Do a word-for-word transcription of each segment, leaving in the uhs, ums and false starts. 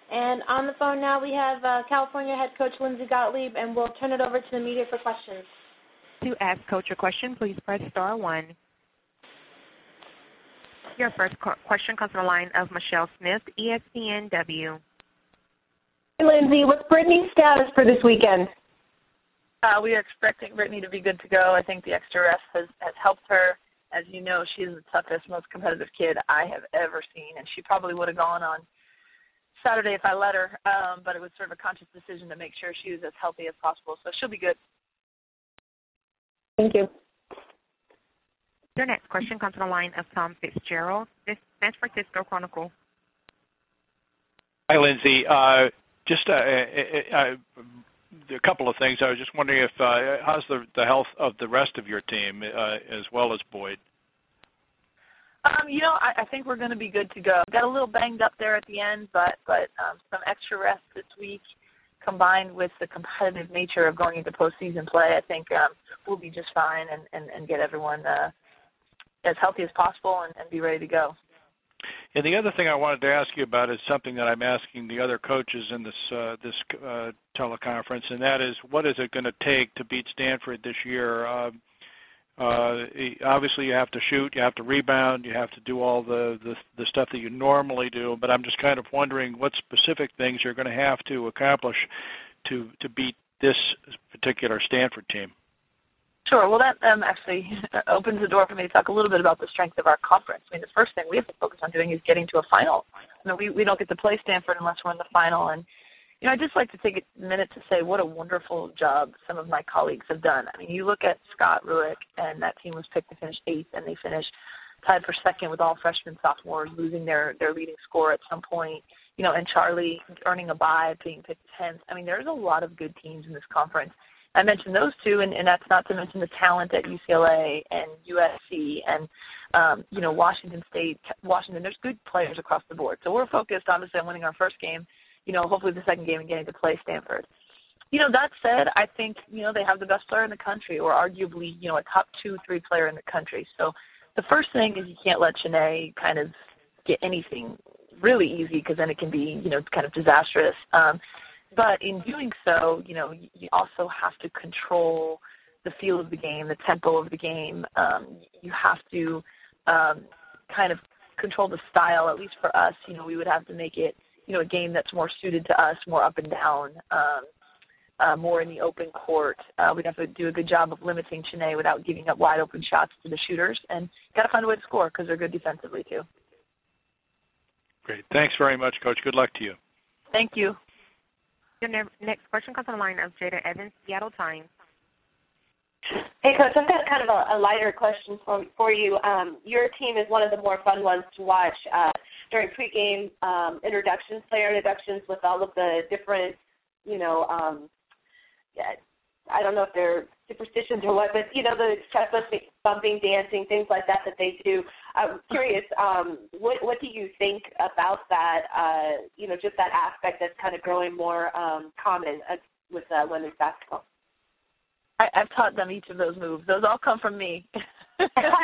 And on the phone now we have uh, California head coach Lindsay Gottlieb, and we'll turn it over to the media for questions. To ask Coach a question, please press star one. Your first question comes from the line of Michelle Smith, E S P N W. Hey, Lindsay, what's Brittany's status for this weekend? Uh, we are expecting Brittany to be good to go. I think the extra rest has, has helped her. As you know, she's the toughest, most competitive kid I have ever seen, and she probably would have gone on Saturday if I let her, um, but it was sort of a conscious decision to make sure she was as healthy as possible, so she'll be good. Thank you. Your next question comes from the line of Tom Fitzgerald, San Francisco Chronicle. Hi, Lindsay. Uh, just uh, uh, uh, a couple of things. I was just wondering if uh, how's the, the health of the rest of your team uh, as well as Boyd? Um, you know, I, I think we're going to be good to go. Got a little banged up there at the end, but but um, some extra rest this week combined with the competitive nature of going into postseason play, I think um, we'll be just fine and, and, and get everyone uh, as healthy as possible and, and be ready to go. And the other thing I wanted to ask you about is something that I'm asking the other coaches in this uh, this uh, teleconference, and that is, what is it going to take to beat Stanford this year? Uh, uh, obviously, you have to shoot, you have to rebound, you have to do all the, the, the stuff that you normally do, but I'm just kind of wondering what specific things you're going to have to accomplish to, to beat this particular Stanford team. Sure. Well, that um, actually opens the door for me to talk a little bit about the strength of our conference. I mean, the first thing we have to focus on doing is getting to a final. You know, we, we don't get to play Stanford unless we're in the final. And, you know, I'd just like to take a minute to say what a wonderful job some of my colleagues have done. I mean, you look at Scott Rueck, and that team was picked to finish eighth, and they finished tied for second with all freshmen, sophomores, losing their, their leading scorer at some point. You know, and Charlie earning a bye, being picked tenth. I mean, there's a lot of good teams in this conference. I mentioned those two, and, and that's not to mention the talent at U C L A and U S C and, um, you know, Washington State, Washington. There's good players across the board. So we're focused, obviously, on winning our first game, you know, hopefully the second game and getting to play Stanford. You know, that said, I think, you know, they have the best player in the country, or arguably, you know, a top two, three player in the country. So the first thing is you can't let Chiney kind of get anything really easy, because then it can be, you know, kind of disastrous. Um, But in doing so, you know, you also have to control the feel of the game, the tempo of the game. Um, you have to um, kind of control the style. At least for us, you know, we would have to make it, you know, a game that's more suited to us, more up and down, um, uh, more in the open court. Uh, we'd have to do a good job of limiting Chiney without giving up wide open shots to the shooters, and got to find a way to score because they're good defensively too. Great. Thanks very much, Coach. Good luck to you. Thank you. Your next question comes on the line of Jada Evans, Seattle Times. Hey, Coach, I've got kind of a, a lighter question for, for you. Um, your team is one of the more fun ones to watch uh, during pregame um, introductions, player introductions, with all of the different, you know, um, yeah, I don't know if they're superstitions or what, but, you know, the chest bumping, dancing, things like that that they do. I'm curious, um, what, what do you think about that, uh, you know, just that aspect that's kind of growing more um, common uh, with uh, women's basketball? I, I've taught them each of those moves. Those all come from me. so,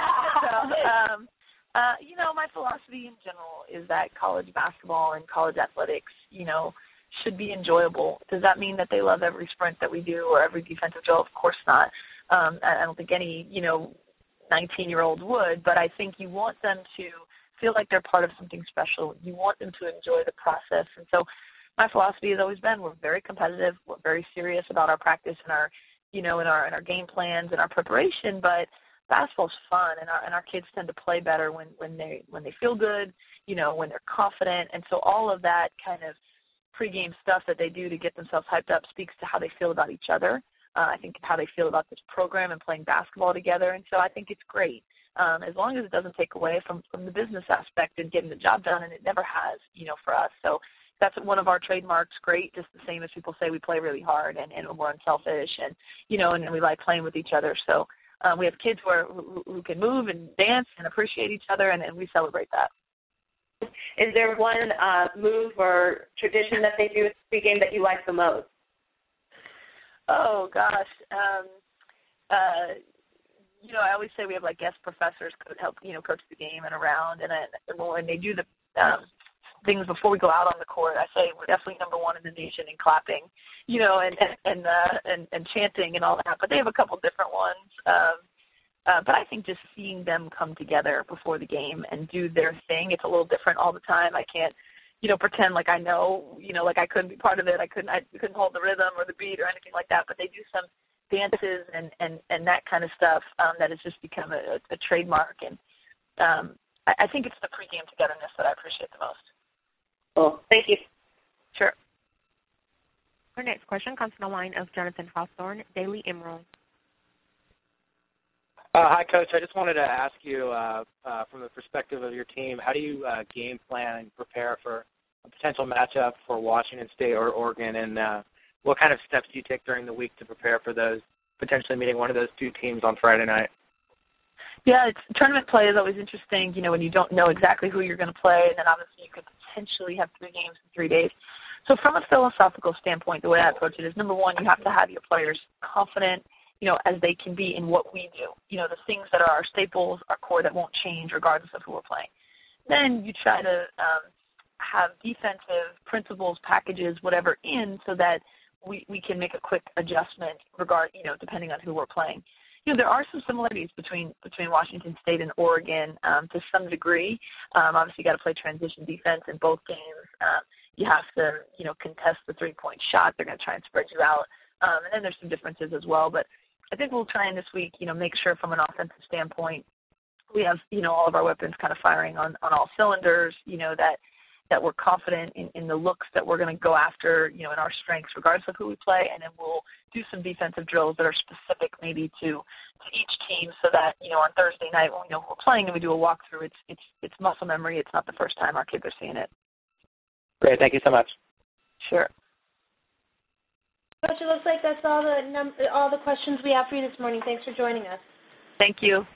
um, uh, you know, my philosophy in general is that college basketball and college athletics, you know, should be enjoyable. Does that mean that they love every sprint that we do or every defensive drill? Of course not. Um, I don't think any, you know, nineteen-year-old would, but I think you want them to feel like they're part of something special. You want them to enjoy the process. And so my philosophy has always been we're very competitive, we're very serious about our practice and our, you know, in our in our game plans and our preparation, but basketball's fun, and our and our kids tend to play better when, when they when they feel good, you know, when they're confident. And so all of that kind of pregame stuff that they do to get themselves hyped up speaks to how they feel about each other. Uh, I think how they feel about this program and playing basketball together. And so I think it's great, um, as long as it doesn't take away from, from the business aspect and getting the job done, and it never has, you know, for us. So that's one of our trademarks, great, just the same as people say we play really hard and, and we're unselfish and, you know, and, and we like playing with each other. So um, we have kids who, are, who, who can move and dance and appreciate each other, and, and we celebrate that. Is there one uh, move or tradition that they do at the pregame that you like the most? Oh, gosh. Um, uh, you know, I always say we have, like, guest professors who help, you know, coach the game and around. And, I, and when they do the um, things before we go out on the court. I say we're definitely number one in the nation in clapping, you know, and and and, uh, and, and chanting and all that. But they have a couple different ones. Um, uh, but I think just seeing them come together before the game and do their thing, it's a little different all the time. I can't, you know, pretend like I know, you know, like I couldn't be part of it. I couldn't, I couldn't hold the rhythm or the beat or anything like that. But they do some dances and, and, and that kind of stuff um, that has just become a, a trademark. And um, I, I think it's the pregame togetherness that I appreciate the most. Well, thank you. Sure. Our next question comes from the line of Jonathan Hawthorne, Daily Emerald. Uh, hi, Coach. I just wanted to ask you, uh, uh, from the perspective of your team, how do you uh, game plan and prepare for a potential matchup for Washington State or Oregon, and uh, what kind of steps do you take during the week to prepare for those, potentially meeting one of those two teams on Friday night? Yeah, it's, tournament play is always interesting, you know, when you don't know exactly who you're going to play, and then obviously you could potentially have three games in three days. So from a philosophical standpoint, the way I approach it is, number one, you have to have your players confident, you know, as they can be in what we do. You know, the things that are our staples, our core that won't change regardless of who we're playing. Then you try to um, have defensive principles, packages, whatever in so that we, we can make a quick adjustment regard, you know, depending on who we're playing. You know, there are some similarities between between Washington State and Oregon um, to some degree. Um, obviously, you got to play transition defense in both games. Um, you have to, you know, contest the three-point shot. They're going to try and spread you out. Um, and then there's some differences as well. But I think we'll try and this week, you know, make sure from an offensive standpoint, we have, you know, all of our weapons kind of firing on, on all cylinders, you know, that that we're confident in, in the looks that we're going to go after, you know, in our strengths, regardless of who we play. And then we'll do some defensive drills that are specific maybe to, to each team so that, you know, on Thursday night when we know who we're playing and we do a walkthrough, it's, it's, it's muscle memory. It's not the first time our kids are seeing it. Great. Thank you so much. Sure. Coach, it looks like that's all the num- all the questions we have for you this morning. Thanks for joining us. Thank you.